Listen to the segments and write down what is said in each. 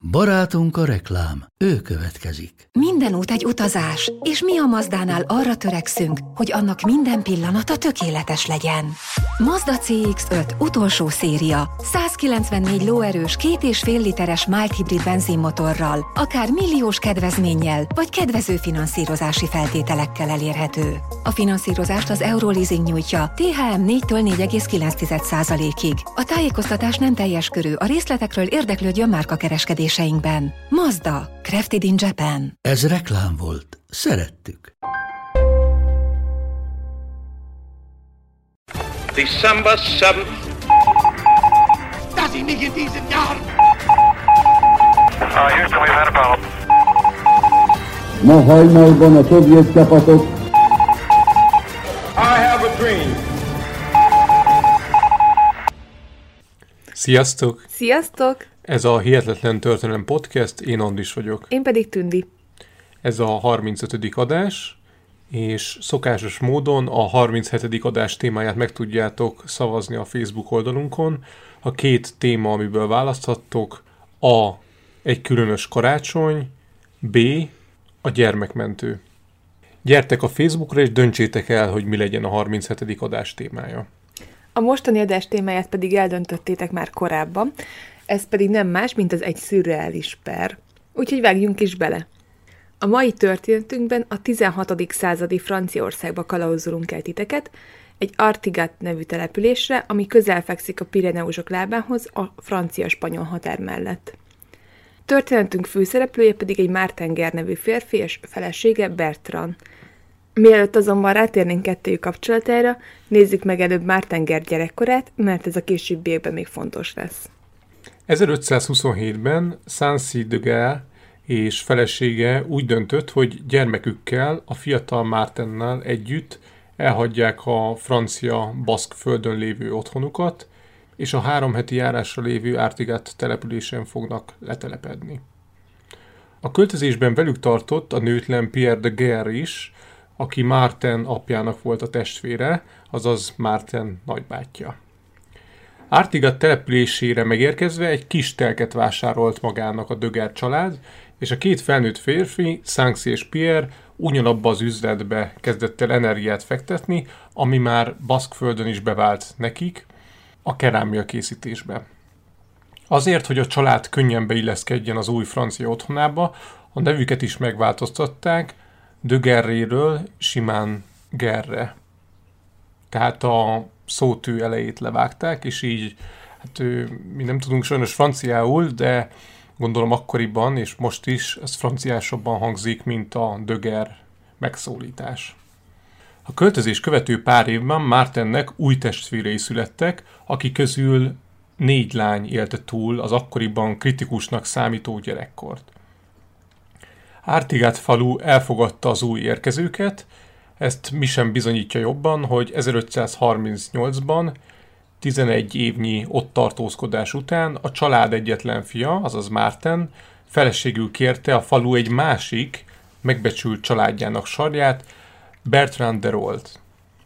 Barátunk a reklám, ő következik. Minden út egy utazás, és mi a Mazdánál arra törekszünk, hogy annak minden pillanata tökéletes legyen. Mazda CX-5 utolsó széria, 194 lóerős, 2,5 literes mild hibrid benzinmotorral, akár milliós kedvezménnyel, vagy kedvező finanszírozási feltételekkel elérhető. A finanszírozást az Euroleasing nyújtja, THM 4-től 4,9%-ig. A tájékoztatás nem teljes körű, a részletekről érdeklődjön márkakereskedéseinkben. Mazda, crafted in Japan. Ez reklám volt. Szerettük. December 7th. Das ist nicht in diesem Jahr. Houston, we've had a problem. Ma hajnalban a szovjet csapatok I have a dream. Sziasztok! Sziasztok! Ez a Hihetetlen Történelem Podcast, én Andris vagyok. Én pedig Tündi. Ez a 35. adás, és szokásos módon a 37. adás témáját meg tudjátok szavazni a Facebook oldalunkon. A két téma, amiből választhattok, A. Egy különös karácsony, B. A gyermekmentő. Gyertek a Facebookra, és döntsétek el, hogy mi legyen a 37. adás témája. A mostani adás témáját pedig eldöntöttétek már korábban, ez pedig nem más, mint az egy szürreális per. Úgyhogy vágjunk is bele. A mai történetünkben a 16. századi Franciaországba kalauzolunk el titeket, egy Artigat nevű településre, ami közel fekszik a Pireneusok lábához a francia-spanyol határ mellett. Történetünk főszereplője pedig egy Martin Guerre nevű férfi és felesége Bertrand. Mielőtt azonban rátérnénk kettőjük kapcsolatára, nézzük meg előbb Martin Guerre gyerekkorát, mert ez a későbbiekben még fontos lesz. 1527-ben Sancy de Guerre és felesége úgy döntött, hogy gyermekükkel, a fiatal Martinnal együtt elhagyják a francia baszk földön lévő otthonukat, és a 3 heti járásra lévő Artigat településen fognak letelepedni. A költözésben velük tartott a nőtlen Pierre de Guerre is, aki Martin apjának volt a testvére, azaz Martin nagybátyja. Artigat településére megérkezve egy kis telket vásárolt magának a de Guerre család, és a két felnőtt férfi, Sancy és Pierre ugyanabba az üzletbe kezdett el energiát fektetni, ami már Baszkföldön is bevált nekik, a kerámia készítésbe. Azért, hogy a család könnyen beilleszkedjen az új francia otthonába, a nevüket is megváltoztatták, de Guerre-ről simán Guerre. Tehát a szótű elejét levágták, és így, mi nem tudunk sajnos franciául, de gondolom akkoriban, és most is, ez franciásabban hangzik, mint a de Guerre megszólítás. A költözés követő pár évben Martinnek új testvérei születtek, akik közül 4 lány élte túl az akkoriban kritikusnak számító gyerekkort. Artigat falu elfogadta az új érkezőket, ezt mi sem bizonyítja jobban, hogy 1538-ban, 11 évnyi ott tartózkodás után a család egyetlen fia, azaz Martin, feleségül kérte a falu egy másik, megbecsült családjának sarját, Bertrand de Rolt.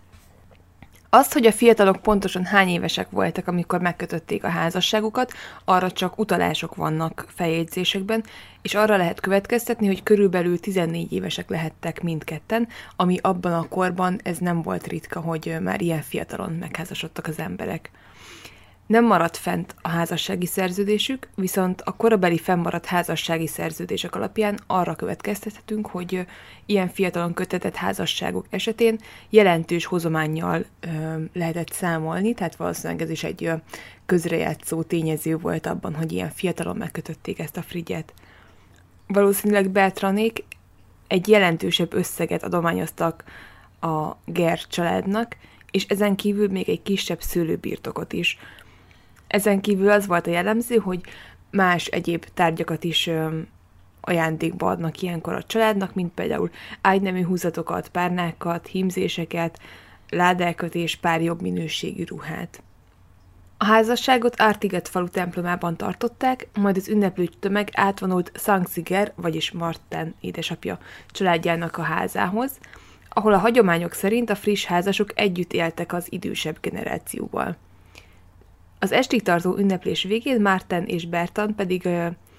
Azt, hogy a fiatalok pontosan hány évesek voltak, amikor megkötötték a házasságukat, arra csak utalások vannak feljegyzésekben, és arra lehet következtetni, hogy körülbelül 14 évesek lehettek mindketten, ami abban a korban ez nem volt ritka, hogy már ilyen fiatalon megházasodtak az emberek. Nem maradt fent a házassági szerződésük, viszont a korabeli fennmaradt házassági szerződések alapján arra következtethetünk, hogy ilyen fiatalon kötetett házasságok esetén jelentős hozománnyal lehetett számolni, tehát valószínűleg ez is egy közrejátszó tényező volt abban, hogy ilyen fiatalon megkötötték ezt a frigyet. Valószínűleg Bertrandék egy jelentősebb összeget adományoztak a Guerre családnak, és ezen kívül még egy kisebb szőlőbirtokot is. Ezen kívül az volt a jellemző, hogy más egyéb tárgyakat is ajándékba adnak ilyenkor a családnak, mint például ágynemű húzatokat, párnákat, hímzéseket, ládákat és pár jobb minőségű ruhát. A házasságot Artigat falu templomában tartották, majd az ünneplő tömeg átvonult Sancy Guerre, vagyis Martin édesapja családjának a házához, ahol a hagyományok szerint a friss házasok együtt éltek az idősebb generációval. Az estig tartó ünneplés végén Martin és Bertrand pedig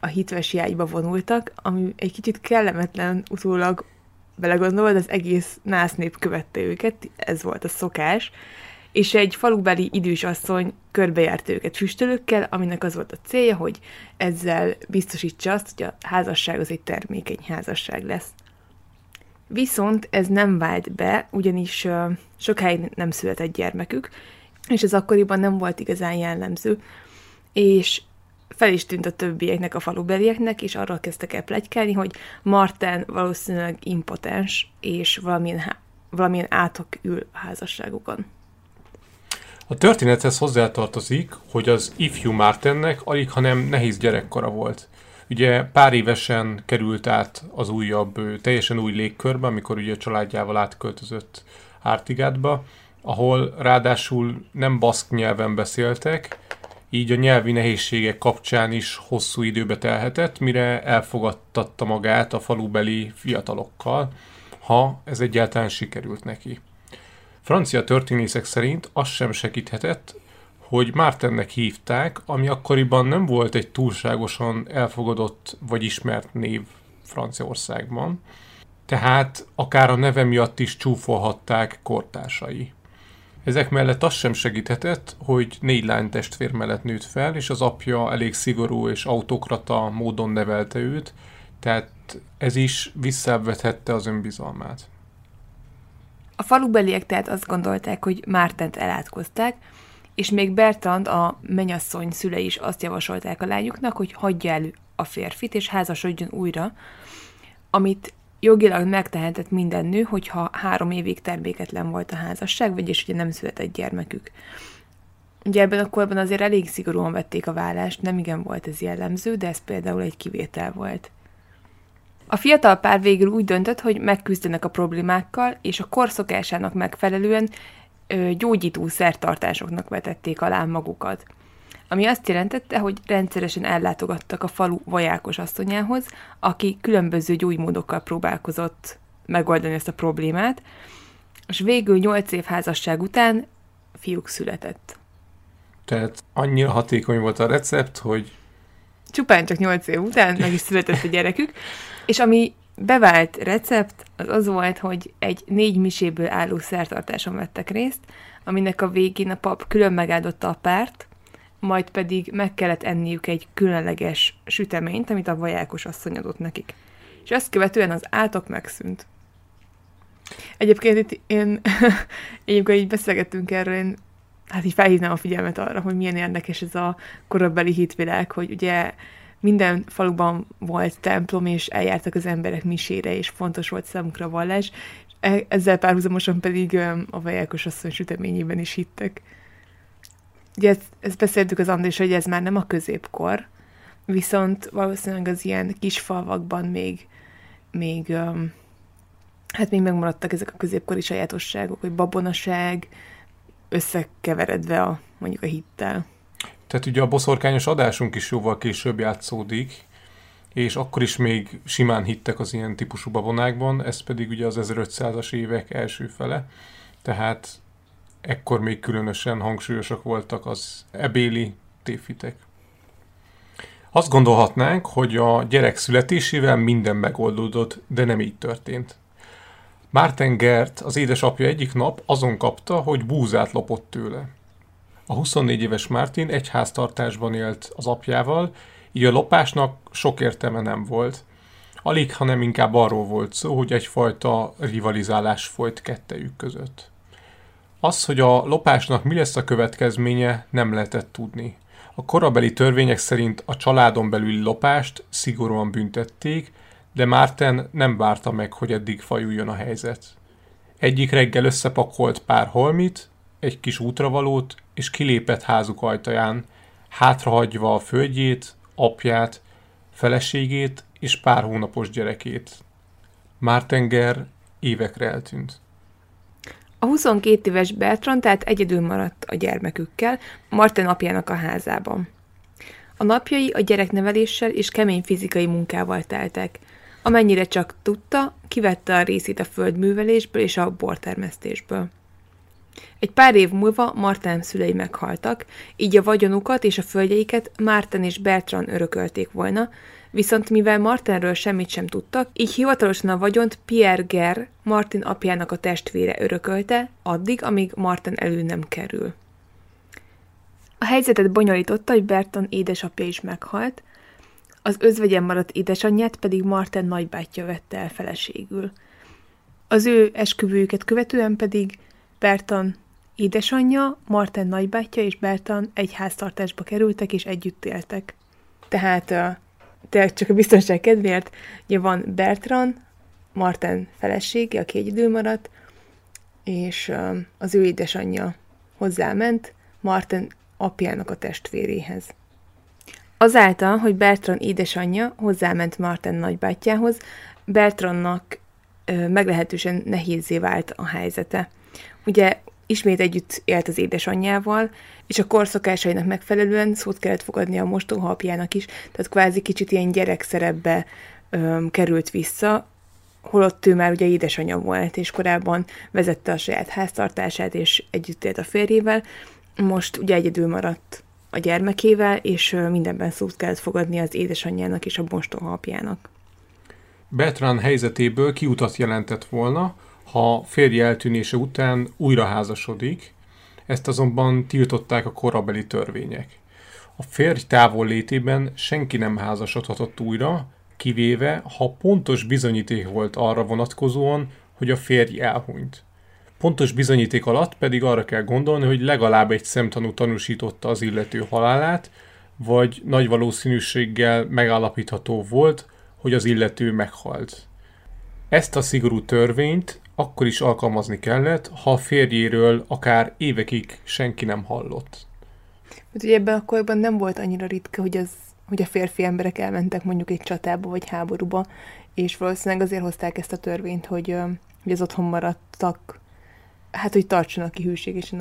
a hitvesi ágyba vonultak, ami egy kicsit kellemetlen utólag belegondolva, az egész nász nép követte őket, ez volt a szokás, és egy falubeli idős asszony körbejárta őket füstölőkkel, aminek az volt a célja, hogy ezzel biztosítsa azt, hogy a házasság az egy termékeny házasság lesz. Viszont ez nem vált be, ugyanis sokáig nem született gyermekük, és ez akkoriban nem volt igazán jellemző, és fel is tűnt a többieknek, a falubelieknek, és arról kezdtek el pletykálni, hogy Martin valószínűleg impotens, és valamilyen átok ül a házasságukon. A történethez hozzátartozik, hogy az ifjú Martinnek alig, hanem nehéz gyerekkora volt. Ugye pár évesen került át az újabb, teljesen új légkörbe, amikor ugye a családjával átköltözött Artigátba, ahol ráadásul nem baszk nyelven beszéltek, így a nyelvi nehézségek kapcsán is hosszú időbe telhetett, mire elfogadtatta magát a falubeli fiatalokkal, ha ez egyáltalán sikerült neki. Francia történészek szerint az sem segíthetett, hogy Martinnek hívták, ami akkoriban nem volt egy túlságosan elfogadott vagy ismert név Franciaországban, tehát akár a neve miatt is csúfolhatták kortársai. Ezek mellett az sem segíthetett, hogy 4 lánytestvér mellett nőtt fel, és az apja elég szigorú és autokrata módon nevelte őt, tehát ez is visszavethette az önbizalmát. A falubeliek tehát azt gondolták, hogy Martint elátkozták, és még Bertrand, a mennyasszony szülei is azt javasolták a lányuknak, hogy hagyja el a férfit, és házasodjon újra, amit jogilag megtehetett minden nő, hogyha 3 évig terméketlen volt a házasság, vagyis ugye nem született gyermekük. Ugye ebben a korban azért elég szigorúan vették a vállást, nem igen volt ez jellemző, de ez például egy kivétel volt. A fiatal pár végül úgy döntött, hogy megküzdenek a problémákkal, és a kor szokásának megfelelően gyógyító szertartásoknak vetették alá magukat. Ami azt jelentette, hogy rendszeresen ellátogattak a falu vajákos asszonyához, aki különböző gyógymódokkal próbálkozott megoldani ezt a problémát, és végül 8 év házasság után fiúk született. Tehát annyira hatékony volt a recept, hogy... Csupán csak 8 év után meg is született a gyerekük, és ami bevált recept az volt, hogy egy 4 miséből álló szertartáson vettek részt, aminek a végén a pap külön megáldotta a párt, majd pedig meg kellett enniük egy különleges süteményt, amit a vajákos asszony adott nekik. És azt követően az átok megszűnt. Egyébként itt egyébként így beszélgettünk erről, hát így felhívnám a figyelmet arra, hogy milyen érdekes ez a korabeli hitvilág, hogy ugye minden faluban volt templom, és eljártak az emberek misére, és fontos volt számukra a vallás, ezzel párhuzamosan pedig a vajákos asszony süteményében is hittek. Ugye ezt beszéltük az Andrés, hogy ez már nem a középkor, viszont valószínűleg az ilyen kis falvakban még megmaradtak ezek a középkori sajátosságok, hogy babonaság összekeveredve mondjuk a hittel. Tehát ugye a boszorkányos adásunk is jóval később játszódik, és akkor is még simán hittek az ilyen típusú babonákban, ez pedig ugye az 1500-as évek első fele, tehát ekkor még különösen hangsúlyosak voltak az ebéli tévhitek. Azt gondolhatnánk, hogy a gyerek születésével minden megoldódott, de nem így történt. Martin Gert, az édesapja egyik nap azon kapta, hogy búzát lopott tőle. A 24 éves Martin egy háztartásban élt az apjával, így a lopásnak sok értelme nem volt. Alig, hanem inkább arról volt szó, hogy egyfajta rivalizálás folyt kettejük között. Az, hogy a lopásnak mi lesz a következménye, nem lehetett tudni. A korabeli törvények szerint a családon belüli lopást szigorúan büntették, de Martin nem várta meg, hogy eddig fajuljon a helyzet. Egyik reggel összepakolt pár holmit, egy kis útravalót, és kilépett házuk ajtaján, hátrahagyva a földjét, apját, feleségét és pár hónapos gyerekét. Martin Ger évekre eltűnt. A 22 éves Bertrand tehát egyedül maradt a gyermekükkel, Martin apjának a házában. A napjai a gyerekneveléssel és kemény fizikai munkával teltek. Amennyire csak tudta, kivette a részét a földművelésből és a bortermesztésből. Egy pár év múlva Martin szülei meghaltak, így a vagyonukat és a földjeiket Martin és Bertrand örökölték volna, viszont mivel Martinről semmit sem tudtak, így hivatalosan a vagyont Pierre Guerre, Martin apjának a testvére örökölte, addig, amíg Martin elő nem kerül. A helyzetet bonyolította, hogy Bertrand édesapja is meghalt, az özvegyen maradt édesanyját pedig Martin nagybátyja vette el feleségül. Az ő esküvőjüket követően pedig Bertrand édesanyja, Martin nagybátyja és Bertrand egy háztartásba kerültek és együtt éltek. Tehát tényleg csak a biztonság kedvéért, ugye van Bertrand, Martin felesége, aki egyedül maradt, és az ő édesanyja hozzáment Martin apjának a testvéréhez. Azáltal, hogy Bertrand édesanyja hozzáment Martin nagybátyjához, Bertrandnak meglehetősen nehézzé vált a helyzete. Ugye ismét együtt élt az édesanyjával, és a korszokásainak megfelelően szót kellett fogadni a mostoha apjának is, tehát kvázi kicsit ilyen gyerekszerepbe került vissza, holott ő már ugye édesanyja volt, és korábban vezette a saját háztartását, és együtt élt a férjével, most ugye egyedül maradt a gyermekével, és mindenben szót kellett fogadni az édesanyjának és a mostoha apjának. Bertrand helyzetéből kiutat jelentett volna, ha férje eltűnése után újra házasodik, ezt azonban tiltották a korabeli törvények. A férj távol létében senki nem házasodhatott újra, kivéve, ha pontos bizonyíték volt arra vonatkozóan, hogy a férj elhunyt. Pontos bizonyíték alatt pedig arra kell gondolni, hogy legalább egy szemtanú tanúsította az illető halálát, vagy nagy valószínűséggel megállapítható volt, hogy az illető meghalt. Ezt a szigorú törvényt akkor is alkalmazni kellett, ha a férjéről akár évekig senki nem hallott. Hát ugye ebben a korban nem volt annyira ritka, hogy a férfi emberek elmentek mondjuk egy csatába vagy háborúba, és valószínűleg azért hozták ezt a törvényt, hogy az otthon maradtak, hát hogy tartsanak ki hűségesen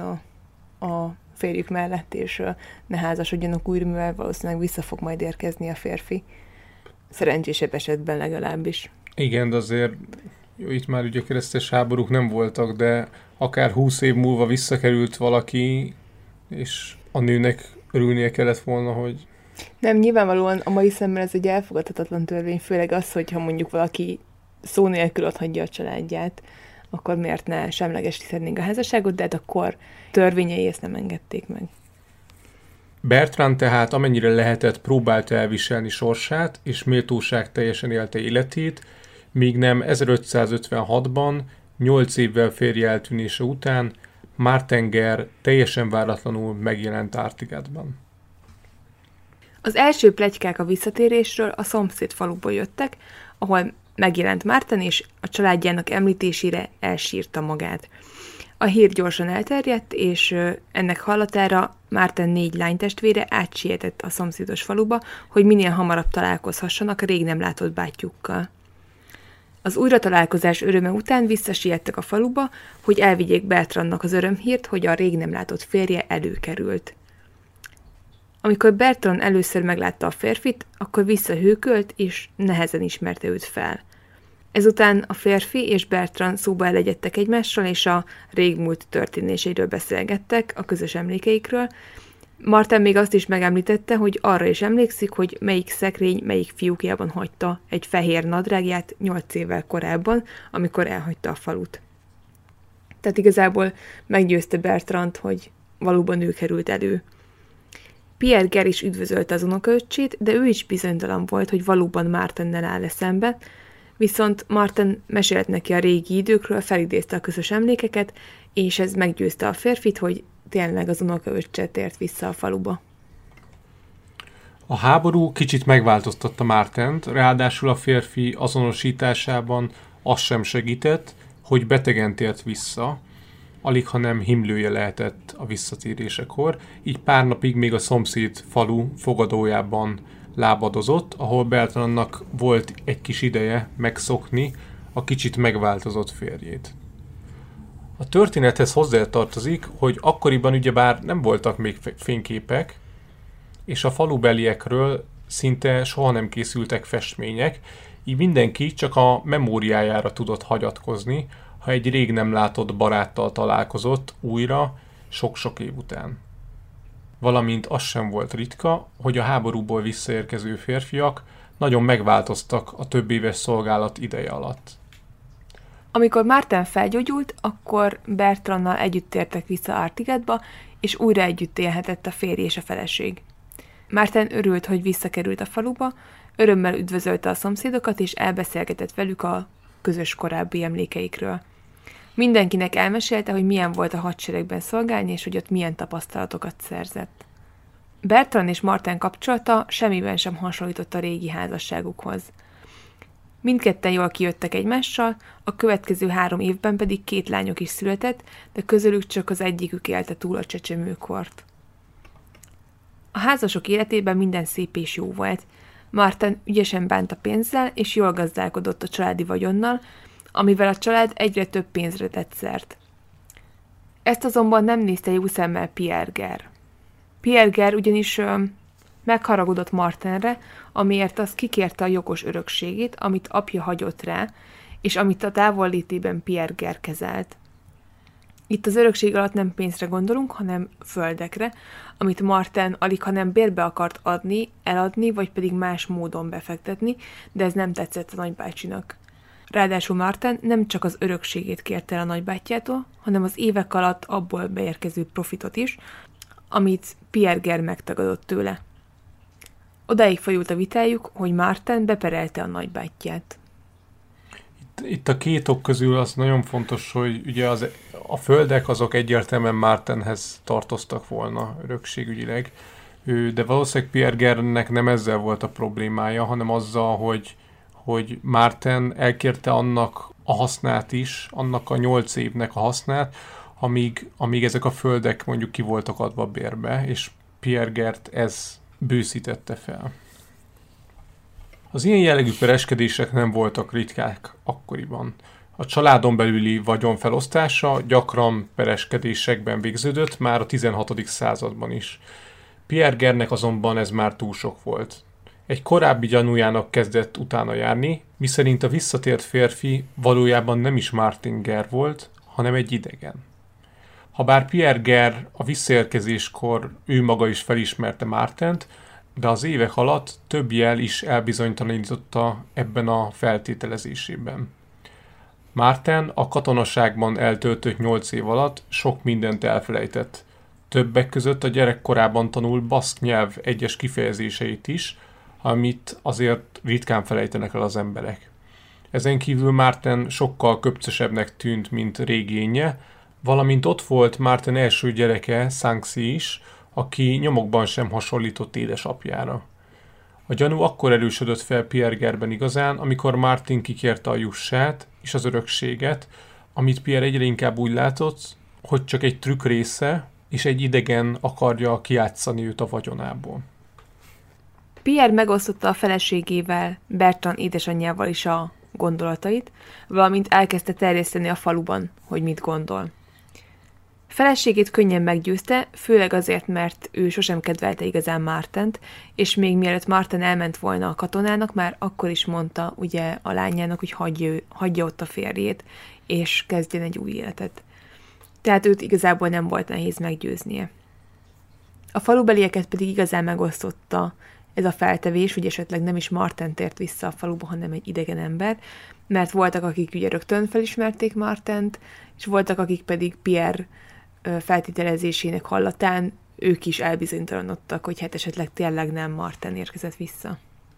a férjük mellett, és ne házasodjanak újra, mivel valószínűleg vissza fog majd érkezni a férfi. Szerencsésebb esetben legalábbis. Igen, de azért itt már ugye keresztes háborúk nem voltak, de akár 20 év múlva visszakerült valaki, és a nőnek örülnie kellett volna, hogy... Nem, nyilvánvalóan a mai szemben ez egy elfogadhatatlan törvény, főleg az, hogyha mondjuk valaki szó nélkül otthagyja a családját, akkor miért ne semlegesítenénk a házasságot, de hát akkor törvényei ezt nem engedték meg. Bertrand tehát amennyire lehetett próbálta elviselni sorsát, és méltóság teljesen élte életét, míg nem 1556-ban, 8 évvel férje eltűnése után Martin Guerre teljesen váratlanul megjelent Artigatban. Az első pletykák a visszatérésről a szomszéd faluból jöttek, ahol megjelent Martin, és a családjának említésére elsírta magát. A hír gyorsan elterjedt, és ennek hallatára Martin 4 lánytestvére átsietett a szomszédos faluba, hogy minél hamarabb találkozhassanak a rég nem látott bátyjukkal. Az újratalálkozás öröme után visszasiettek a faluba, hogy elvigyék Bertrandnak az örömhírt, hogy a rég nem látott férje előkerült. Amikor Bertrand először meglátta a férfit, akkor visszahőkölt, és nehezen ismerte őt fel. Ezután a férfi és Bertrand szóba elegyedtek egymással, és a régmúlt történéseiről beszélgettek, a közös emlékeikről. Martin még azt is megemlítette, hogy arra is emlékszik, hogy melyik szekrény melyik fiúkjában hagyta egy fehér nadrágját 8 évvel korábban, amikor elhagyta a falut. Tehát igazából meggyőzte Bertrand, hogy valóban ő került elő. Pierre Guerre is üdvözölte az unokaöccsét, de ő is bizonytalan volt, hogy valóban Martinnel áll szembe, viszont Martin mesélt neki a régi időkről, felidézte a közös emlékeket, és ez meggyőzte a férfit, hogy tényleg az unokaöccse tért vissza a faluba. A háború kicsit megváltoztatta Martint, ráadásul a férfi azonosításában az sem segített, hogy betegen tért vissza, aligha nem himlője lehetett a visszatérésekor, így pár napig még a szomszéd falu fogadójában lábadozott, ahol Bertrandnak volt egy kis ideje megszokni a kicsit megváltozott férjét. A történethez hozzátartozik, hogy akkoriban ugyebár nem voltak még fényképek, és a falubeliekről szinte soha nem készültek festmények, így mindenki csak a memóriájára tudott hagyatkozni, ha egy rég nem látott baráttal találkozott újra sok-sok év után. Valamint az sem volt ritka, hogy a háborúból visszaérkező férfiak nagyon megváltoztak a több éves szolgálat ideje alatt. Amikor Martin felgyógyult, akkor Bertrannal együtt tértek vissza Artigatba, és újra együtt élhetett a férj és a feleség. Martin örült, hogy visszakerült a faluba, örömmel üdvözölte a szomszédokat, és elbeszélgetett velük a közös korábbi emlékeikről. Mindenkinek elmesélte, hogy milyen volt a hadseregben szolgálni, és hogy ott milyen tapasztalatokat szerzett. Bertrand és Martin kapcsolata semmiben sem hasonlított a régi házasságukhoz. Mindketten jól kijöttek egymással, a következő 3 évben pedig 2 lányok is született, de közülük csak az egyikük élte túl a csecsemőkort. A házasok életében minden szép és jó volt. Martin ügyesen bánt a pénzzel, és jól gazdálkodott a családi vagyonnal, amivel a család egyre több pénzre tett szert. Ezt azonban nem nézte jó szemmel Pierre Guerre. Pierre Guerre ugyanis megharagudott Martinre, amiért az kikérte a jogos örökségét, amit apja hagyott rá, és amit a távollétében Pierre Guerre kezelt. Itt az örökség alatt nem pénzre gondolunk, hanem földekre, amit Martin alighanem bérbe akart adni, eladni, vagy pedig más módon befektetni, de ez nem tetszett a nagybácsinak. Ráadásul Martin nem csak az örökségét kérte el a nagybátyjától, hanem az évek alatt abból beérkező profitot is, amit Pierre Guerre megtagadott tőle. Odáig fajult a vitájuk, hogy Martin beperelte a nagybátyját. Itt a 2 ok közül az nagyon fontos, hogy ugye a földek azok egyértelműen Martinhez tartoztak volna örökségügyileg, de valószínűleg Pierre Guerre-nek nem ezzel volt a problémája, hanem azzal, hogy Martin elkérte annak a hasznát is, annak a 8 évnek a hasznát, amíg ezek a földek mondjuk ki voltak adva bérbe, és Pierre Guerre-t ez bőszítette fel. Az ilyen jellegű pereskedések nem voltak ritkák akkoriban. A családon belüli vagyon felosztása gyakran pereskedésekben végződött már a 16. században is. Pierre Guerre-nek azonban ez már túl sok volt. Egy korábbi gyanújának kezdett utána járni, miszerint a visszatért férfi valójában nem is Martin Guerre volt, hanem egy idegen. Habár Pierre Guerre a visszaérkezéskor ő maga is felismerte Martint, de az évek alatt több jel is elbizonytalanította ebben a feltételezésében. Martin a katonaságban eltöltött 8 év alatt sok mindent elfelejtett. Többek között a gyerekkorában tanul baszk nyelv egyes kifejezéseit is, amit azért ritkán felejtenek el az emberek. Ezen kívül Martin sokkal köpcösebbnek tűnt, mint régénye, valamint ott volt Martin első gyereke, Sanxi is, aki nyomokban sem hasonlított édesapjára. A gyanú akkor erősödött fel Pierre Guerre-ben igazán, amikor Martin kikérte a jussát és az örökséget, amit Pierre egyre inkább úgy látott, hogy csak egy trükk része, és egy idegen akarja kijátszani őt a vagyonából. Pierre megosztotta a feleségével, Bertrand édesanyjával is a gondolatait, valamint elkezdte terjeszteni a faluban, hogy mit gondol. Feleségét könnyen meggyőzte, főleg azért, mert ő sosem kedvelte igazán Martint, és még mielőtt Martin elment volna a katonának, már akkor is mondta ugye a lányának, hogy hagyja ott a férjét, és kezdjen egy új életet. Tehát őt igazából nem volt nehéz meggyőznie. A falubelieket pedig igazán megosztotta ez a feltevés, hogy esetleg nem is Martin tért vissza a faluba, hanem egy idegen ember, mert voltak, akik ugye rögtön felismerték Martint, és voltak, akik pedig Pierre feltételezésének hallatán ők is elbizonytalanodtak, hogy hát esetleg tényleg nem Martin érkezett vissza.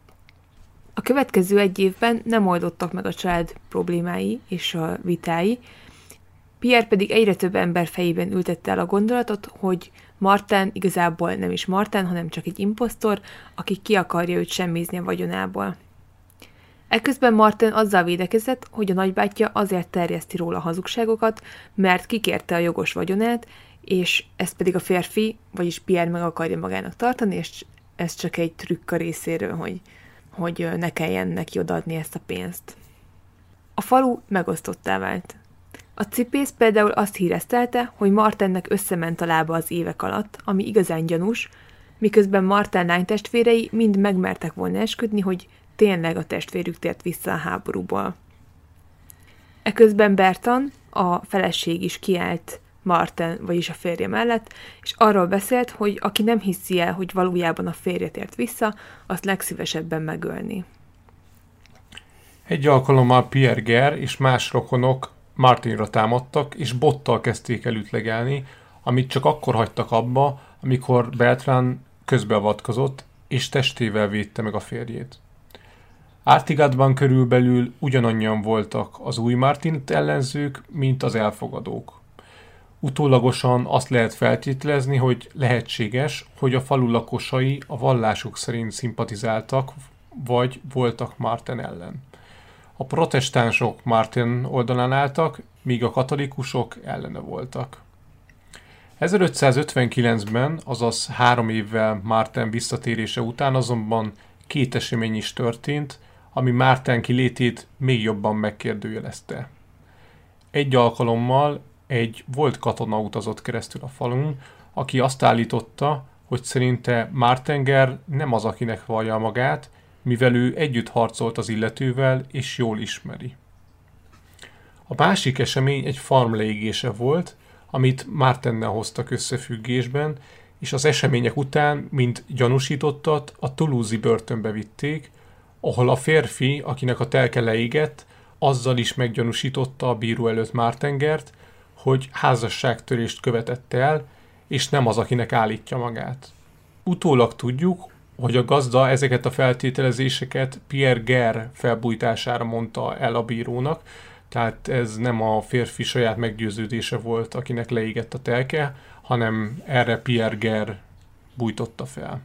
A következő 1 évben nem oldottak meg a család problémái és a vitái, Pierre pedig egyre több ember fejében ültette el a gondolatot, hogy Martin igazából nem is Martin, hanem csak egy imposztor, aki ki akarja őt semmizni a vagyonából. Ekközben Martin azzal védekezett, hogy a nagybátyja azért terjeszti róla hazugságokat, mert kikérte a jogos vagyonát, és ezt pedig a férfi, vagyis Pierre meg akarja magának tartani, és ez csak egy trükk a részéről, hogy ne kelljen neki odaadni ezt a pénzt. A falu megosztottá vált. A cipész például azt híresztelte, hogy Martinnek összement a lába az évek alatt, ami igazán gyanús, miközben Martin lánytestvérei mind megmertek volna esküdni, hogy tényleg a testvérük tért vissza a háborúból. Eközben Bertrand, a feleség is kiállt Martin, vagyis a férje mellett, és arról beszélt, hogy aki nem hiszi el, hogy valójában a férje tért vissza, azt legszívesebben megölni. Egy alkalommal Pierre Guerre és más rokonok Martinra támadtak, és bottal kezdték el ütlegelni, amit csak akkor hagytak abba, amikor Bertrand közbeavatkozott, és testével védte meg a férjét. Artigatban körülbelül ugyanannyian voltak az új Martint ellenzők, mint az elfogadók. Utólagosan azt lehet feltételezni, hogy lehetséges, hogy a falu lakosai a vallásuk szerint szimpatizáltak, vagy voltak Martin ellen. A protestánsok Martin oldalán álltak, míg a katolikusok ellene voltak. 1559-ben, azaz 3 évvel Martin visszatérése után azonban 2 esemény is történt, ami Martin kilétét még jobban megkérdőjelezte. Egy alkalommal egy volt katona utazott keresztül a falun, aki azt állította, hogy szerinte Martin Guerre nem az, akinek vallja magát, mivel ő együtt harcolt az illetővel és jól ismeri. A másik esemény egy farm leégése volt, amit Martinnel hoztak összefüggésben, és az események után, mint gyanúsítottat, a Toulouse-i börtönbe vitték, ahol a férfi, akinek a telke leégett, azzal is meggyanúsította a bíró előtt Martin Guerre-t, hogy házasságtörést követett el, és nem az, akinek állítja magát. Utólag tudjuk, hogy a gazda ezeket a feltételezéseket Pierre Guerre felbújtására mondta el a bírónak, tehát ez nem a férfi saját meggyőződése volt, akinek leégett a telke, hanem erre Pierre Guerre bújtotta fel.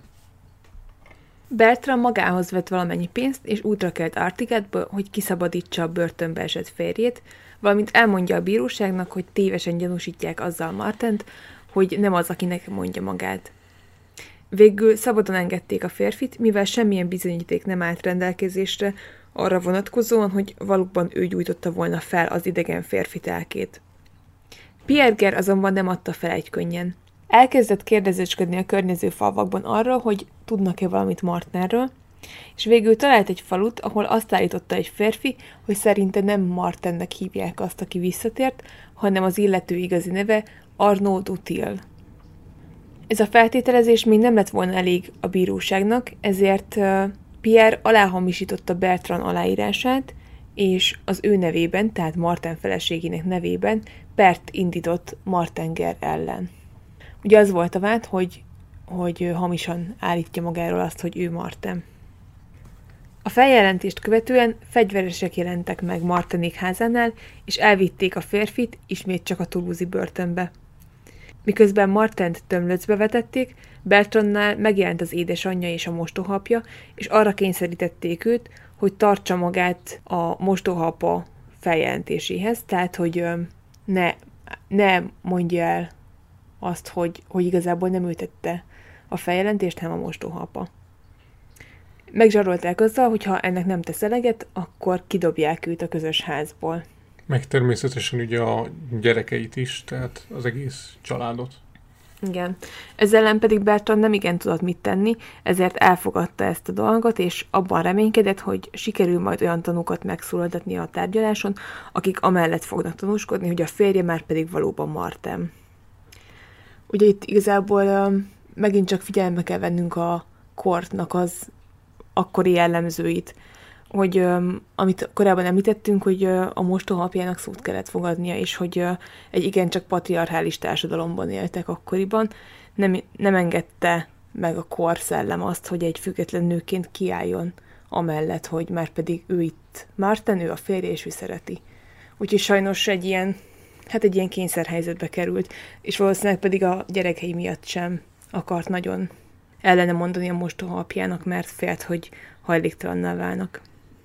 Bertrand magához vett valamennyi pénzt, és útra kelt Artigatba, hogy kiszabadítsa a börtönbe esett férjét, valamint elmondja a bíróságnak, hogy tévesen gyanúsítják azzal Martint, hogy nem az, akinek mondja magát. Végül szabadon engedték a férfit, mivel semmilyen bizonyíték nem állt rendelkezésre arra vonatkozóan, hogy valóban ő gyújtotta volna fel az idegen férfi telkét. Pierre Guerre azonban nem adta fel egykönnyen. Elkezdett kérdezősködni a környező falvakban arról, hogy tudnak-e valamit Martinről, és végül talált egy falut, ahol azt állította egy férfi, hogy szerinte nem Martinnek hívják azt, aki visszatért, hanem az illető igazi neve Arnaud Dutil. Ez a feltételezés még nem lett volna elég a bíróságnak, ezért Pierre aláhamisította Bertrand aláírását, és az ő nevében, tehát Martin feleségének nevében pert indított Martin Guerre ellen. Ugye az volt a vád, hogy hamisan állítja magáról azt, hogy ő Martin. A feljelentést követően fegyveresek jelentek meg Martinék házánál, és elvitték a férfit ismét csak a Toulouse-i börtönbe. Miközben Martint tömlöcbe vetették, Bertrandnál megjelent az édesanyja és a mostohapja, és arra kényszerítették őt, hogy tartsa magát a mostohapa feljelentéséhez, tehát hogy ne mondja el azt, hogy igazából nem ő tette a feljelentést, hanem a mostohapa. Megzsarolták azzal, hogy ha ennek nem tesz eleget, akkor kidobják őt a közös házból. Meg természetesen ugye a gyerekeit is, tehát az egész családot. Igen. Ezzel ellen pedig Bertrand nem igen tudott mit tenni, ezért elfogadta ezt a dolgot, és abban reménykedett, hogy sikerül majd olyan tanúkat megszólaltatni a tárgyaláson, akik amellett fognak tanúskodni, hogy a férje már pedig valóban Martin. Ugye itt igazából megint csak figyelembe kell vennünk a kortnak az akkori jellemzőit, hogy amit korábban említettünk, hogy a mostohapjának szót kellett fogadnia, és hogy egy igencsak patriarchális társadalomban éltek akkoriban, nem engedte meg a korszellem azt, hogy egy független nőként kiálljon amellett, hogy már pedig ő itt Martin, ő a férje, és ő szereti. Úgyhogy sajnos egy ilyen kényszerhelyzetbe került, és valószínűleg pedig a gyerekei miatt sem akart nagyon ellene mondani a mostohapjának, mert félt, hogy hajléktalanná válnak.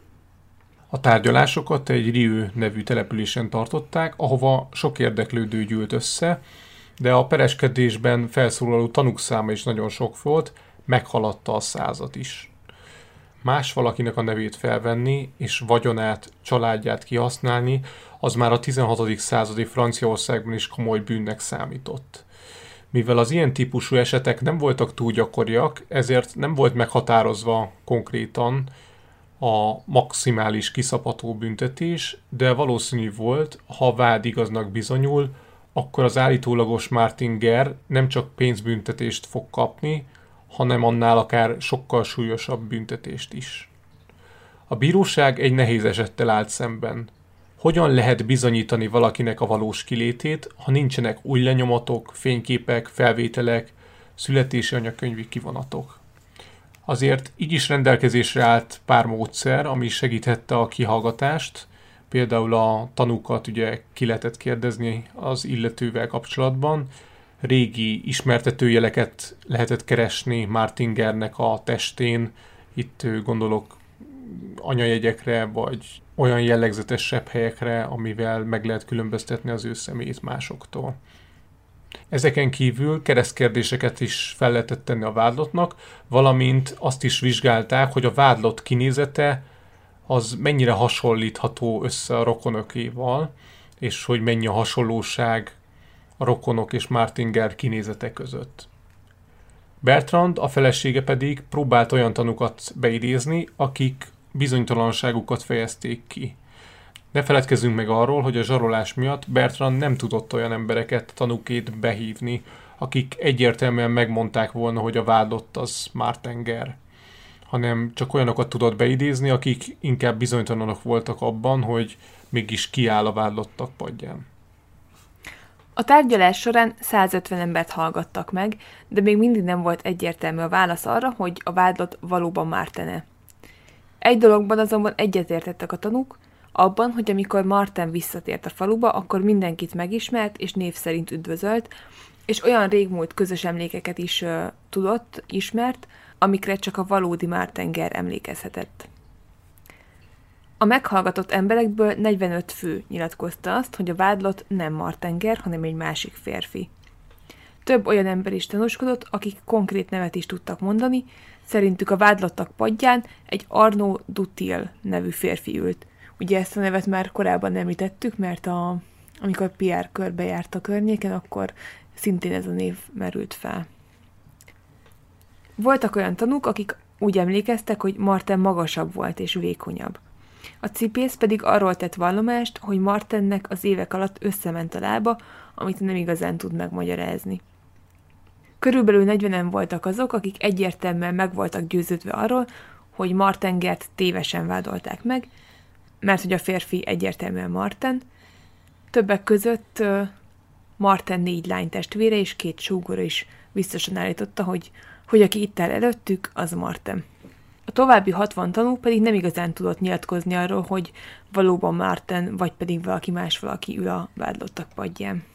A tárgyalásokat egy Rieux nevű településen tartották, ahova sok érdeklődő gyűlt össze, de a pereskedésben felszólaló tanúk száma is nagyon sok volt, meghaladta a 100-at is. Más valakinek a nevét felvenni, és vagyonát, családját kihasználni, az már a 16. századi Franciaországban is komoly bűnnek számított. Mivel az ilyen típusú esetek nem voltak túl gyakoriak, ezért nem volt meghatározva konkrétan a maximális kiszabható büntetés, de valószínű volt, ha a vád igaznak bizonyul, akkor az állítólagos Martin Guerre nem csak pénzbüntetést fog kapni, hanem annál akár sokkal súlyosabb büntetést is. A bíróság egy nehéz esettel állt szemben. Hogyan lehet bizonyítani valakinek a valós kilétét, ha nincsenek új lenyomatok, fényképek, felvételek, születési anyakönyvi kivonatok? Azért így is rendelkezésre állt pár módszer, ami segíthette a kihallgatást, például a tanúkat ugye ki lehetett kérdezni az illetővel kapcsolatban, régi ismertetőjeleket lehetett keresni Martin Guerre-nek a testén, itt gondolok anyajegyekre, vagy olyan jellegzetesebb helyekre, amivel meg lehet különböztetni az ő személyét másoktól. Ezeken kívül keresztkérdéseket is fel lehetett tenni a vádlottnak, valamint azt is vizsgálták, hogy a vádlott kinézete az mennyire hasonlítható össze a rokonokéval, és hogy mennyi a hasonlóság a rokonok és Martin Guerre kinézete között. Bertrand, a felesége pedig próbált olyan tanúkat beidézni, akik bizonytalanságukat fejezték ki. Ne feledkezzünk meg arról, hogy a zsarolás miatt Bertrand nem tudott olyan embereket tanúként behívni, akik egyértelműen megmondták volna, hogy a vádlott az Martin Guerre, hanem csak olyanokat tudott beidézni, akik inkább bizonytalanok voltak abban, hogy mégis kiáll a vádlottak padján. A tárgyalás során 150 embert hallgattak meg, de még mindig nem volt egyértelmű a válasz arra, hogy a vádlott valóban Martin-e. Egy dologban azonban egyetértettek a tanúk, abban, hogy amikor Martin visszatért a faluba, akkor mindenkit megismert és név szerint üdvözölt, és olyan régmúlt közös emlékeket is ismert, amikre csak a valódi Martin Guerre emlékezhetett. A meghallgatott emberekből 45 fő nyilatkozta azt, hogy a vádlott nem Martin Guerre, hanem egy másik férfi. Több olyan ember is tanúskodott, akik konkrét nevet is tudtak mondani, szerintük a vádlottak padján egy Arnaud Dutil nevű férfi ült. Ugye ezt a nevet már korábban említettük, mert amikor Pierre körbejárt a környéken, akkor szintén ez a név merült fel. Voltak olyan tanúk, akik úgy emlékeztek, hogy Martin magasabb volt és vékonyabb. A cipész pedig arról tett vallomást, hogy Martinnek az évek alatt összement a lába, amit nem igazán tud megmagyarázni. Körülbelül 40-en voltak azok, akik egyértelműen meg voltak győződve arról, hogy Martin Guerre-t tévesen vádolták meg, mert hogy a férfi egyértelműen Martin. Többek között Martin 4 lánytestvére és 2 sógora is biztosan állította, hogy aki itt áll előttük, az Martin. A további 60 tanú pedig nem igazán tudott nyilatkozni arról, hogy valóban Martin, vagy pedig valaki ül a vádlottak padján.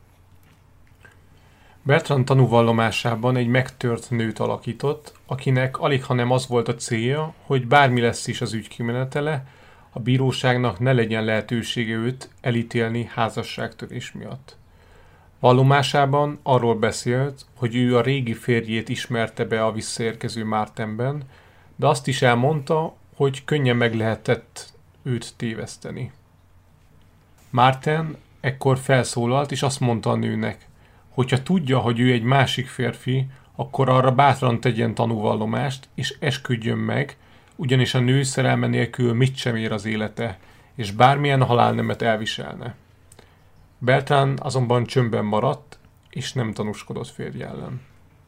Bertrand tanúvallomásában egy megtört nőt alakított, akinek alighanem az volt a célja, hogy bármi lesz is az ügy kimenetele, a bíróságnak ne legyen lehetősége őt elítélni házasságtörés miatt. Vallomásában arról beszélt, hogy ő a régi férjét ismerte be a visszaérkező Martinben, de azt is elmondta, hogy könnyen meg lehetett őt téveszteni. Martin ekkor felszólalt, és azt mondta a nőnek, hogyha tudja, hogy ő egy másik férfi, akkor arra bátran tegyen tanúvallomást, és esküdjön meg, ugyanis a nő szerelme nélkül mit sem ér az élete, és bármilyen halálnemet elviselne. Bertrand azonban csöndben maradt, és nem tanúskodott férje ellen.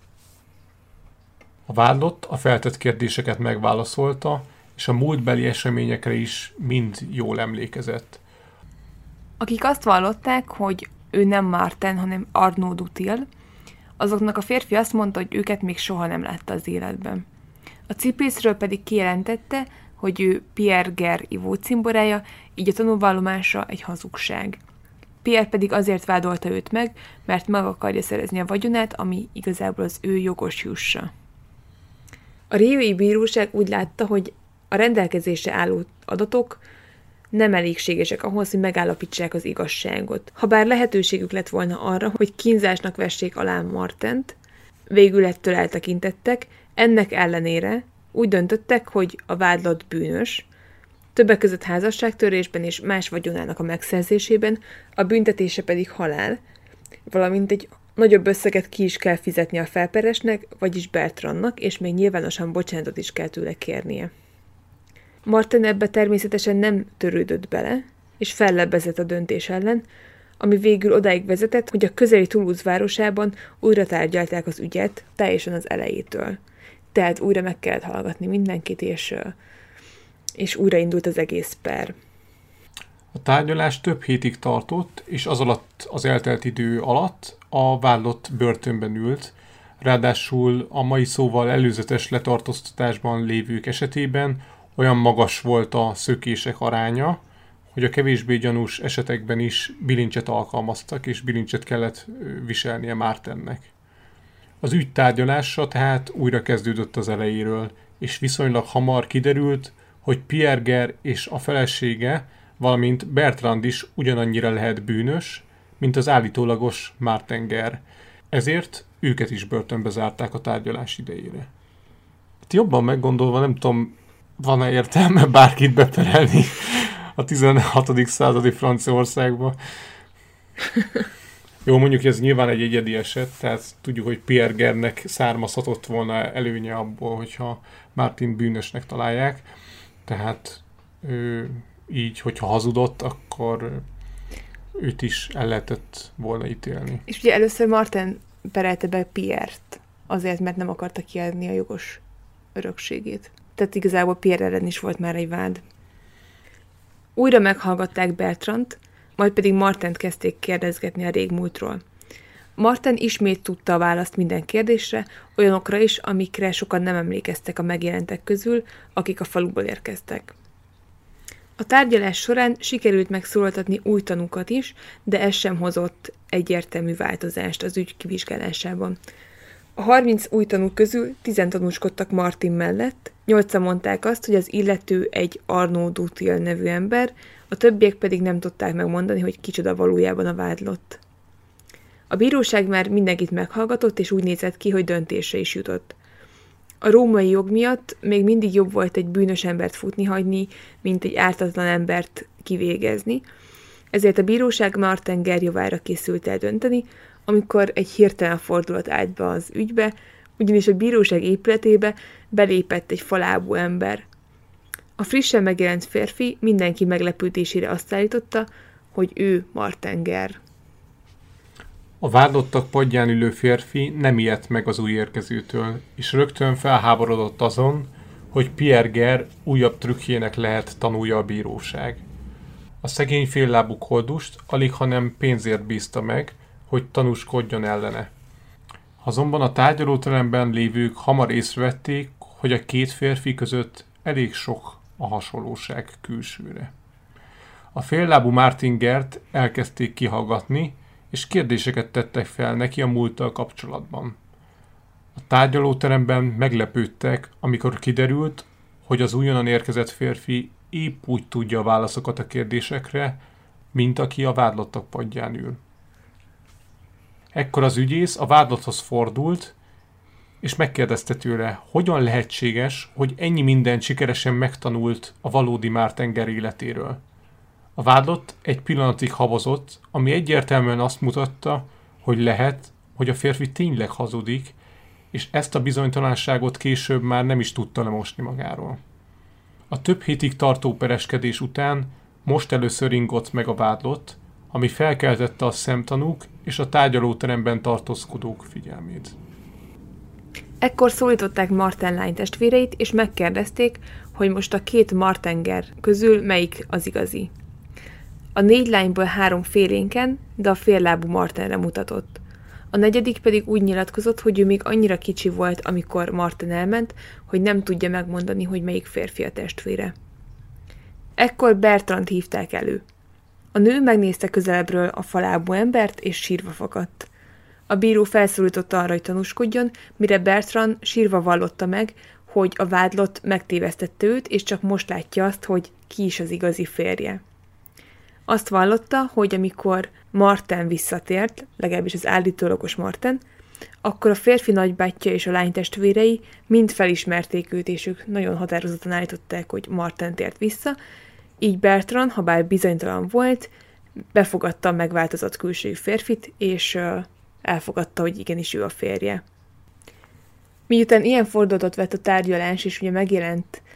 A vádlott a feltett kérdéseket megválaszolta, és a múltbeli eseményekre is mind jól emlékezett. Akik azt vallották, hogy ő nem Martin, hanem Arnaud Dutil, azoknak a férfi azt mondta, hogy őket még soha nem látta az életben. A cipészről pedig kijelentette, hogy ő Pierre Guerre ivócimborája, így a tanúvallomása egy hazugság. Pierre pedig azért vádolta őt meg, mert meg akarja szerezni a vagyonát, ami igazából az ő jogos jussa. A riói bíróság úgy látta, hogy a rendelkezésre álló adatok nem elégségesek ahhoz, hogy megállapítsák az igazságot. Habár lehetőségük lett volna arra, hogy kínzásnak vessék alá Martint, végül ettől eltekintettek, ennek ellenére úgy döntöttek, hogy a vádlott bűnös, többek között házasságtörésben és más vagyonának a megszerzésében, a büntetése pedig halál, valamint egy nagyobb összeget ki is kell fizetni a felperesnek, vagyis Bertrandnak, és még nyilvánosan bocsánatot is kell tőle kérnie. Martin ebbe természetesen nem törődött bele, és fellebbezett a döntés ellen, ami végül odáig vezetett, hogy a közeli Toulouse városában újra tárgyalták az ügyet, teljesen az elejétől. Tehát újra meg kellett hallgatni mindenkit, és újraindult az egész per. A tárgyalás több hétig tartott, és az alatt, az eltelt idő alatt a vádlott börtönben ült, ráadásul a mai szóval előzetes letartóztatásban lévők esetében olyan magas volt a szökések aránya, hogy a kevésbé gyanús esetekben is bilincset alkalmaztak, és bilincset kellett viselnie Martinnek. Az ügy tárgyalása tehát újra kezdődött az elejéről, és viszonylag hamar kiderült, hogy Pierre Guerre és a felesége, valamint Bertrand is ugyanannyira lehet bűnös, mint az állítólagos Martin Guerre. Ezért őket is börtönbe zárták a tárgyalás idejére. Jobban meggondolva nem tudom, van-e értelme bárkit beperelni a 16. századi Franciaországba. Jó, mondjuk ez nyilván egy egyedi eset, tehát tudjuk, hogy Pierre Guerre-nek származhatott volna előnye abból, hogyha Martin bűnösnek találják. Tehát így, hogyha hazudott, akkor őt is el lehetett volna ítélni. És ugye először Martin perelte be Pierre-t, azért, mert nem akarta kiadni a jogos örökségét. Tehát igazából Pierre ellen is volt már egy vád. Újra meghallgatták Bertrandt, majd pedig Martint kezdték kérdezgetni a régmúltról. Martin ismét tudta a választ minden kérdésre, olyanokra is, amikre sokan nem emlékeztek a megjelentek közül, akik a faluból érkeztek. A tárgyalás során sikerült megszólaltatni új tanúkat is, de ez sem hozott egyértelmű változást az ügy kivizsgálásában. A 30 új tanú közül 10 tanúskodtak Martin mellett, 8-an mondták azt, hogy az illető egy Arnaud Dutil nevű ember, a többiek pedig nem tudták megmondani, hogy kicsoda valójában a vádlott. A bíróság már mindenkit meghallgatott, és úgy nézett ki, hogy döntésre is jutott. A római jog miatt még mindig jobb volt egy bűnös embert futni hagyni, mint egy ártatlan embert kivégezni, ezért a bíróság Martin Guerre javára készült el dönteni, amikor egy hirtelen fordulat állt be az ügybe, ugyanis a bíróság épületébe belépett egy falábú ember. A frissen megjelent férfi mindenki meglepődésére azt állította, hogy ő Martin Guerre. A vádlottak padján ülő férfi nem ijedt meg az új érkezőtől, és rögtön felháborodott azon, hogy Pierre Guerre újabb trükkjének lehet tanulja a bíróság. A szegény féllábú koldust alighanem pénzért bízta meg, hogy tanúskodjon ellene. Azonban a tárgyalóteremben lévők hamar észrevették, hogy a két férfi között elég sok a hasonlóság külsőre. A féllábú Martin Guerre-t elkezdték kihallgatni, és kérdéseket tettek fel neki a múlttal kapcsolatban. A tárgyalóteremben meglepődtek, amikor kiderült, hogy az újonnan érkezett férfi épp úgy tudja a válaszokat a kérdésekre, mint aki a vádlottak padján ül. Ekkor az ügyész a vádlotthoz fordult, és megkérdezte tőle, hogyan lehetséges, hogy ennyi mindent sikeresen megtanult a valódi Martin Guerre életéről. A vádlott egy pillanatig habozott, ami egyértelműen azt mutatta, hogy lehet, hogy a férfi tényleg hazudik, és ezt a bizonytalanságot később már nem is tudta lemosni magáról. A több hétig tartó pereskedés után most először ingott meg a vádlott, ami felkeltette a szemtanúk és a tárgyalóteremben tartózkodók figyelmét. Ekkor szólították Martin lány testvéreit, és megkérdezték, hogy most a két Martin Guerre közül melyik az igazi. A 4 lányból 3 félénken, de a féllábú Martinre mutatott. A negyedik pedig úgy nyilatkozott, hogy ő még annyira kicsi volt, amikor Martin elment, hogy nem tudja megmondani, hogy melyik férfi a testvére. Ekkor Bertrand hívták elő. A nő megnézte közelebbről a falábú embert, és sírva fakadt. A bíró felszólította arra, hogy tanúskodjon, mire Bertrand sírva vallotta meg, hogy a vádlott megtévesztette őt, és csak most látja azt, hogy ki is az igazi férje. Azt vallotta, hogy amikor Martin visszatért, legalábbis az állítólagos Martin, akkor a férfi nagybátyja és a lány testvérei mind felismerték őt, és ők nagyon határozottan állították, hogy Martin tért vissza, így Bertrand, ha bár bizonytalan volt, befogadta a megváltozott külsőjű férfit, és elfogadta, hogy igenis ő a férje. Miután ilyen fordulatot vett a tárgyalás, és ugye megjelent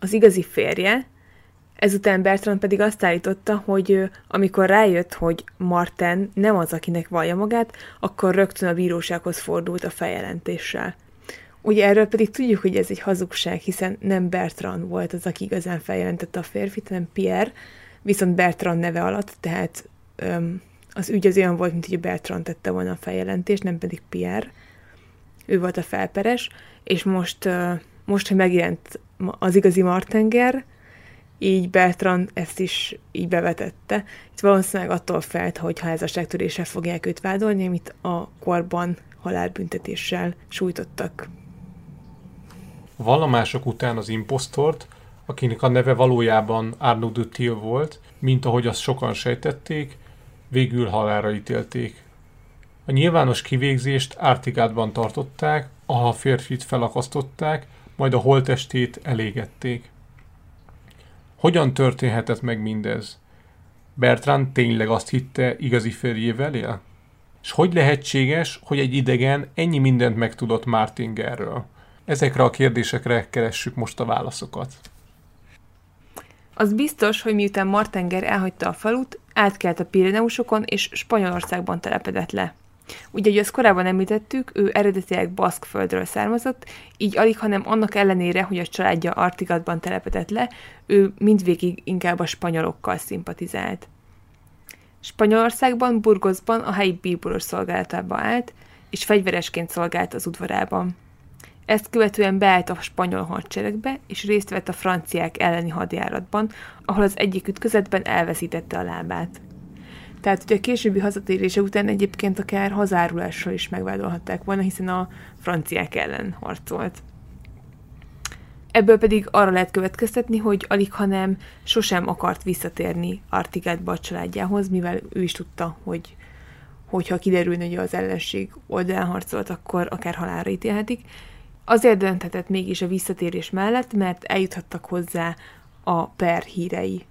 az igazi férje, ezután Bertrand pedig azt állította, hogy amikor rájött, hogy Martin nem az, akinek vallja magát, akkor rögtön a bírósághoz fordult a feljelentéssel. Ugye erről pedig tudjuk, hogy ez egy hazugság, hiszen nem Bertrand volt az, aki igazán feljelentette a férfit, hanem Pierre, viszont Bertrand neve alatt, tehát az ügy az olyan volt, mint hogy Bertrand tette volna a feljelentést, nem pedig Pierre. Ő volt a felperes, és most, hogy megjelent az igazi Martenger, így Bertrand ezt is így bevetette. Itt valószínűleg attól félt, hogy házasságtöréssel fogják őt vádolni, amit a korban halálbüntetéssel sújtottak. A vallomások után az imposztort, akinek a neve valójában Arnaud de Thiel volt, mint ahogy azt sokan sejtették, végül halálra ítélték. A nyilvános kivégzést Artigátban tartották, ahol a férfit felakasztották, majd a holttestét elégették. Hogyan történhetett meg mindez? Bertrand tényleg azt hitte, igazi férjével él? És hogy lehetséges, hogy egy idegen ennyi mindent megtudott Martingerről? Ezekre a kérdésekre keressük most a válaszokat. Az biztos, hogy miután Martenger elhagyta a falut, átkelt a Pireneusokon és Spanyolországban telepedett le. Ugye, ahogy azt korábban említettük, ő eredetileg baszk földről származott, így alighanem annak ellenére, hogy a családja Artigatban telepedett le, ő mindvégig inkább a spanyolokkal szimpatizált. Spanyolországban, Burgosban a helyi bíboros szolgálatába állt, és fegyveresként szolgált az udvarában. Ezt követően beállt a spanyol hadseregbe, és részt vett a franciák elleni hadjáratban, ahol az egyik ütközetben elveszítette a lábát. Tehát, hogy a későbbi hazatérése után egyébként akár hazárulással is megvádolhatták volna, hiszen a franciák ellen harcolt. Ebből pedig arra lehet következtetni, hogy alighanem sosem akart visszatérni Artigátba a családjához, mivel ő is tudta, hogyha kiderülne, hogy az ellenség oldalán harcolt, akkor akár halálra ítélhetik. Azért dönthetett mégis a visszatérés mellett, mert eljuthattak hozzá a per hírei.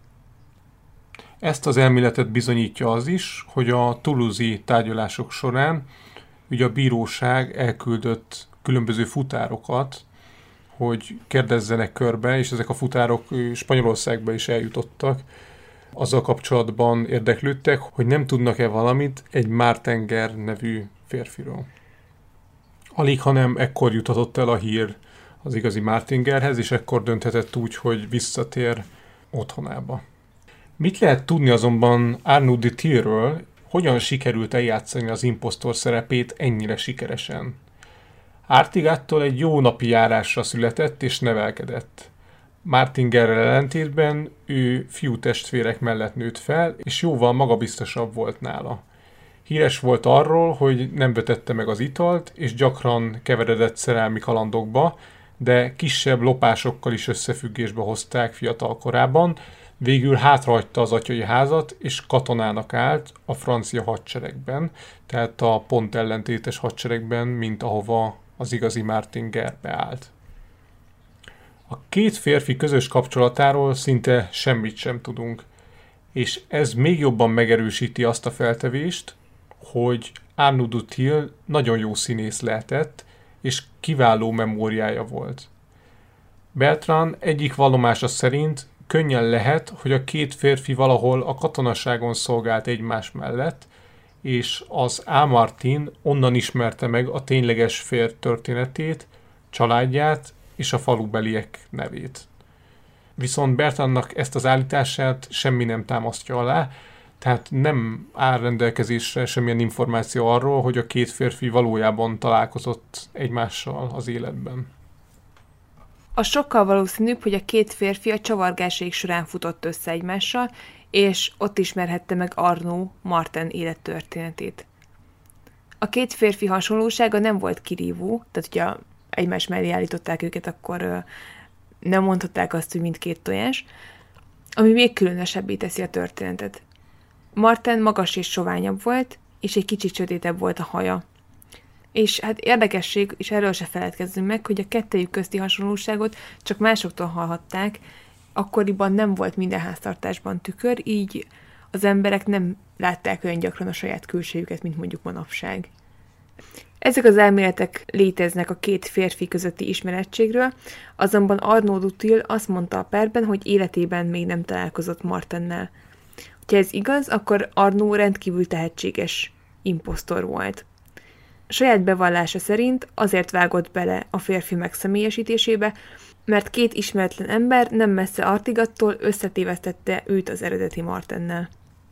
Ezt az elméletet bizonyítja az is, hogy a toulouse-i tárgyalások során ugye a bíróság elküldött különböző futárokat, hogy kérdezzenek körbe, és ezek a futárok Spanyolországba is eljutottak. Azzal kapcsolatban érdeklődtek, hogy nem tudnak-e valamit egy Martenger nevű férfiról. Alighanem ekkor juthatott el a hír az igazi Martingerhez, és ekkor dönthetett úgy, hogy visszatér otthonába. Mit lehet tudni azonban Arnaud de Thielről, hogyan sikerült eljátszani az imposztor szerepét ennyire sikeresen? Artigattól egy jó napi járásra született és nevelkedett. Martingerrel ellentétben ő fiútestvérek mellett nőtt fel, és jóval magabiztosabb volt nála. Híres volt arról, hogy nem vetette meg az italt, és gyakran keveredett szerelmi kalandokba, de kisebb lopásokkal is összefüggésbe hozták fiatal korában, végül hátrahagyta az atyai házat, és katonának állt a francia hadseregben, tehát a pont ellentétes hadseregben, mint ahova az igazi Martinger beállt. A két férfi közös kapcsolatáról szinte semmit sem tudunk, és ez még jobban megerősíti azt a feltevést, hogy Arnaud de Thiel nagyon jó színész lehetett, és kiváló memóriája volt. Bertrand egyik vallomása szerint könnyen lehet, hogy a két férfi valahol a katonaságon szolgált egymás mellett, és az Amartin onnan ismerte meg a tényleges férj történetét, családját és a falubeliek nevét. Viszont Bertrandnak ezt az állítását semmi nem támasztja alá, tehát nem áll rendelkezésre semmilyen információ arról, hogy a két férfi valójában találkozott egymással az életben. A sokkal valószínűbb, hogy a két férfi a csavargásaik során futott össze egymással, és ott ismerhette meg Arnaud Martin élettörténetét. A két férfi hasonlósága nem volt kirívó, tehát hogyha egymás mellé állították őket, akkor nem mondhatták azt, hogy mindkét tojás, ami még különösebbé teszi a történetet. Martin magas és soványabb volt, és egy kicsit sötétebb volt a haja. És hát érdekesség, és erről se feledkezzünk meg, hogy a kettejük közti hasonlóságot csak másoktól hallhatták, akkoriban nem volt minden háztartásban tükör, így az emberek nem látták olyan gyakran a saját külsejüket, mint mondjuk manapság. Ezek az elméletek léteznek a két férfi közötti ismerettségről, azonban Arnaud Dutil azt mondta a perben, hogy életében még nem találkozott Martennel. Ha ez igaz, akkor Arnaud rendkívül tehetséges imposztor volt. Saját bevallása szerint azért vágott bele a férfi megszemélyesítésébe, mert két ismeretlen ember nem messze Artigattól összetévesztette őt az eredeti Martennel.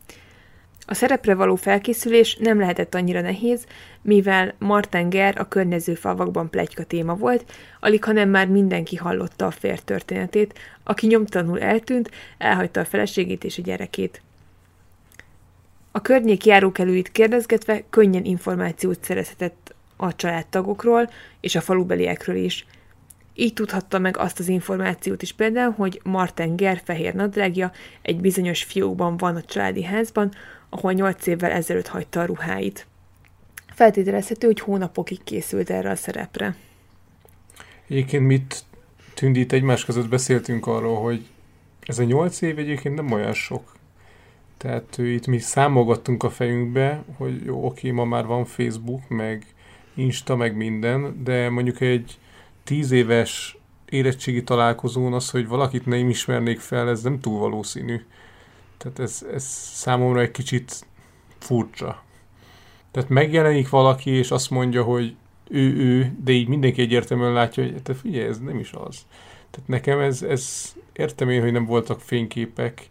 A szerepre való felkészülés nem lehetett annyira nehéz, mivel Martin Guerre a környező falvakban pletyka téma volt, alighanem már mindenki hallotta a férj történetét, aki nyomtalanul eltűnt, elhagyta a feleségét és a gyerekét. A környék járókelőit kérdezgetve könnyen információt szerezhetett a családtagokról és a falubeliekről is. Így tudhatta meg azt az információt is például, hogy Martin Guerre fehér nadrágja egy bizonyos fiókban van a családi házban, ahol 8 évvel ezelőtt hagyta a ruháit. Feltételezhető, hogy hónapokig készült erre a szerepre. Egyébként mit Tündit egymás között beszéltünk arról, hogy ez a 8 év egyébként nem olyan sok. Tehát itt mi számolgattunk a fejünkbe, hogy jó, oké, ma már van Facebook, meg Insta, meg minden, de mondjuk egy 10 éves érettségi találkozón az, hogy valakit nem ismernék fel, ez nem túl valószínű. Tehát ez számomra egy kicsit furcsa. Tehát megjelenik valaki, és azt mondja, hogy ő, de így mindenki egyértelműen látja, hogy te figyelj, ez nem is az. Tehát nekem ez értem én, hogy nem voltak fényképek,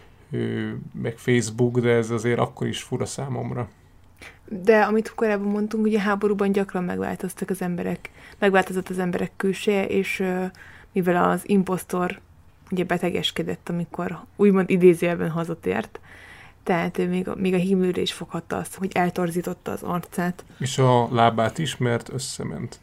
meg Facebook, de ez azért akkor is fura számomra. De amit korábban mondtunk, ugye háborúban gyakran megváltozott az emberek külseje, és mivel az imposztor ugye betegeskedett, amikor úgymond idézőjelben hazatért, tehát még a hímlőre is foghatta azt, hogy eltorzította az arcát. És a lábát is, mert összement.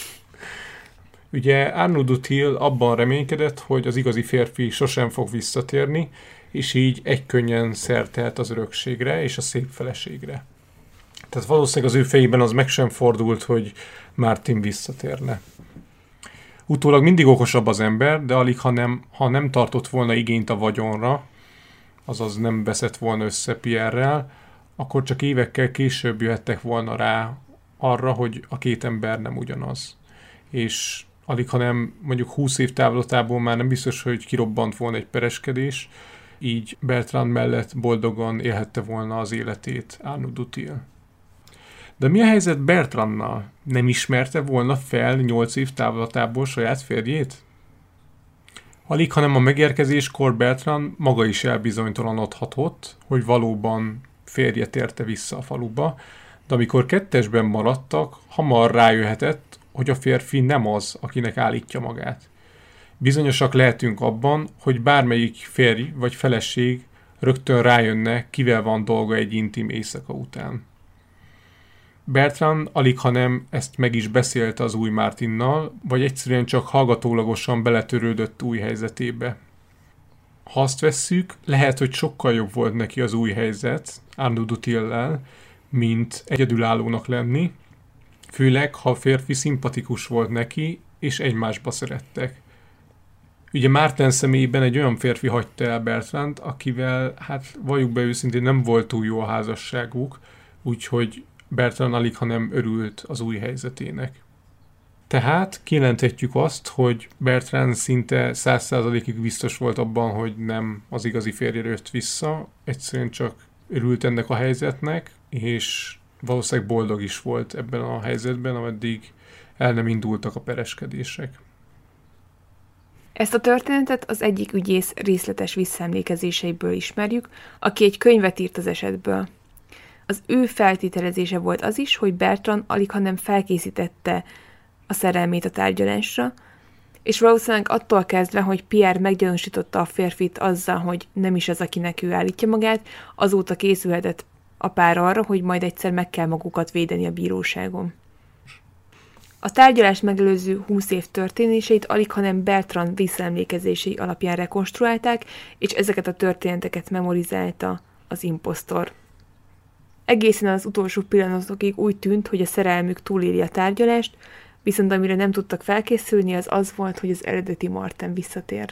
Ugye Arnaud Dutil abban reménykedett, hogy az igazi férfi sosem fog visszatérni, és így egykönnyen szertelt az örökségre és a szép feleségre. Tehát valószínűleg az ő fejében az meg sem fordult, hogy Martin visszatérne. Utólag mindig okosabb az ember, de alig, ha nem tartott volna igényt a vagyonra, azaz nem veszett volna össze Pierrel, akkor csak évekkel később jöhettek volna rá arra, hogy a két ember nem ugyanaz. És alig, hanem mondjuk 20 év távlatából már nem biztos, hogy kirobbant volna egy pereskedés, így Bertrand mellett boldogan élhette volna az életét Arnaud Dutil. De mi a helyzet Bertrandnal? Nem ismerte volna fel 8 év távlatából saját férjét? Alig, hanem a megérkezéskor Bertrand maga is elbizonytalanodhatott, hogy valóban férje térte vissza a faluba, de amikor kettesben maradtak, hamar rájöhetett, hogy a férfi nem az, akinek állítja magát. Bizonyosak lehetünk abban, hogy bármelyik férj vagy feleség rögtön rájönne, kivel van dolga egy intim éjszaka után. Bertrand alig, hanem ezt meg is beszélte az új Martinnal, vagy egyszerűen csak hallgatólagosan beletörődött új helyzetébe. Ha azt vesszük, lehet, hogy sokkal jobb volt neki az új helyzet Arnaud Dutillel, mint egyedülállónak lenni, főleg, ha a férfi szimpatikus volt neki, és egymásba szerettek. Ugye Martin személyében egy olyan férfi hagyta el Bertrand, akivel, hát valljuk be őszintén, nem volt túl jó a házasságuk, úgyhogy Bertrand alig, hanem örült az új helyzetének. Tehát kijelenthetjük azt, hogy Bertrand szinte 100%-ig biztos volt abban, hogy nem az igazi férje jött vissza, egyszerűen csak örült ennek a helyzetnek, és valószínűleg boldog is volt ebben a helyzetben, ameddig el nem indultak a pereskedések. Ezt a történetet az egyik ügyész részletes visszaemlékezéseiből ismerjük, aki egy könyvet írt az esetből. Az ő feltételezése volt az is, hogy Bertrand alighanem felkészítette a szerelmét a tárgyalásra, és valószínűleg attól kezdve, hogy Pierre meggyanúsította a férfit azzal, hogy nem is az, akinek ő állítja magát, azóta készülhetett a pár arra, hogy majd egyszer meg kell magukat védeni a bíróságon. A tárgyalás megelőző 20 év történéseit alighanem Bertrand visszaemlékezései alapján rekonstruálták, és ezeket a történeteket memorizálta az imposztor. Egészen az utolsó pillanatokig úgy tűnt, hogy a szerelmük túléli a tárgyalást, viszont amire nem tudtak felkészülni, az az volt, hogy az eredeti Martin visszatér.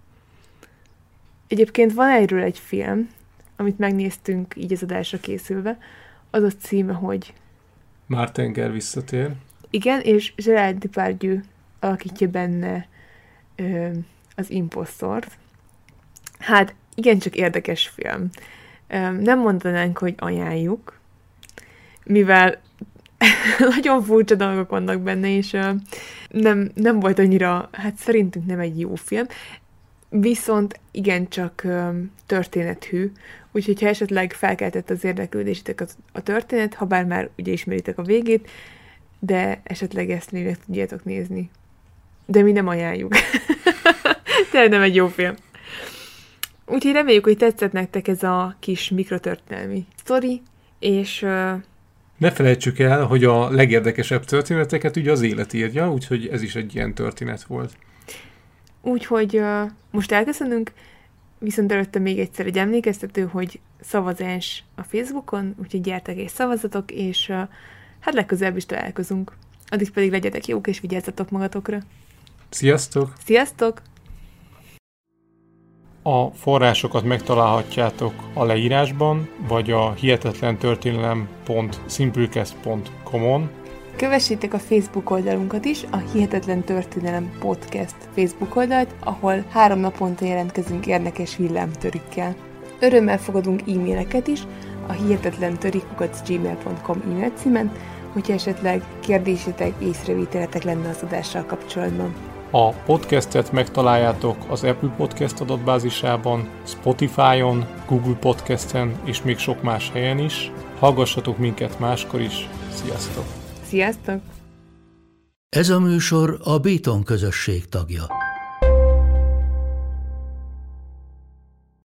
Egyébként van erről egy film, amit megnéztünk így az adásra készülve, az a címe, hogy Martin visszatér. Igen, és Gerard Depardieu alakítja benne az imposztort. Hát, igencsak érdekes film. Nem mondanánk, hogy ajánljuk, mivel nagyon furcsa dolgok vannak benne, és nem volt annyira, hát szerintünk nem egy jó film, viszont igencsak történethű, úgyhogy ha esetleg felkeltett az érdeklődésetek a történet, ha bár már ugye ismeritek a végét, de esetleg ezt még meg tudjátok nézni. De mi nem ajánljuk. Tényleg nem egy jó film. Úgyhogy reméljük, hogy tetszett nektek ez a kis mikrotörténelmi sztori, és... Ne felejtsük el, hogy a legérdekesebb történeteket ugye az élet írja, úgyhogy ez is egy ilyen történet volt. Úgyhogy most elköszönünk, viszont előtte még egyszer egy emlékeztető, hogy szavazás a Facebookon, úgyhogy gyertek és szavazatok, és hát legközelebb is találkozunk. Addig pedig legyetek jók, és vigyázzatok magatokra. Sziasztok! Sziasztok! A forrásokat megtalálhatjátok a leírásban, vagy a hihetetlentörténelem.simplecast.com-on. Kövessétek a Facebook oldalunkat is, a Hihetetlen Történelem Podcast Facebook oldalt, ahol 3 naponta jelentkezünk érdekes villámtörikkel. Örömmel fogadunk e-maileket is a hihetetlentörikuk@gmail.com e-mail címen, hogyha esetleg kérdésetek, észrevételetek lenne az adással kapcsolatban. A podcastet megtaláljátok az Apple Podcast adatbázisában, Spotify-on, Google Podcasten és még sok más helyen is. Hallgassatok minket máskor is. Sziasztok! Sziasztok! Ez a műsor a Béton közösség tagja.